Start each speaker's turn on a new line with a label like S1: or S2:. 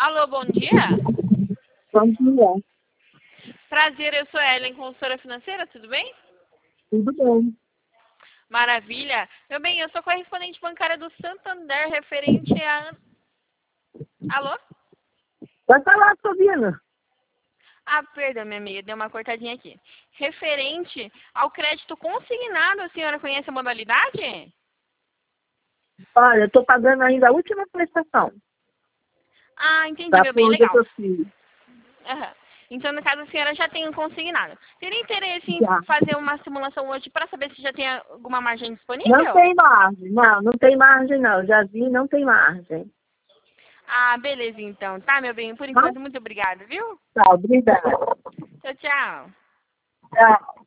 S1: Alô, bom dia.
S2: Bom dia.
S1: Prazer, eu sou Ellen, consultora financeira, tudo bem?
S2: Tudo bem.
S1: Maravilha. Meu bem, eu sou correspondente bancária do Santander referente a... Alô?
S2: Vai falar, Sabina.
S1: Ah, perdão, minha amiga, deu uma cortadinha aqui. Referente ao crédito consignado, a senhora conhece a modalidade?
S2: Olha, eu estou pagando ainda a última prestação
S1: Ah, entendi,
S2: da
S1: meu bem,
S2: onde eu
S1: legal.
S2: fiz.
S1: Aham. Então, no caso, a senhora já tem um consignado. Teria interesse em
S2: Já.
S1: fazer uma simulação hoje para saber se já tem alguma margem
S2: Não
S1: disponível?
S2: tem margem. Não tem margem, não. Já vi, não tem margem.
S1: Ah, beleza, então. Tá, meu bem, por
S2: Tá?
S1: enquanto, muito obrigada, viu?
S2: Tá, obrigada.
S1: Tchau, tchau.
S2: Tchau.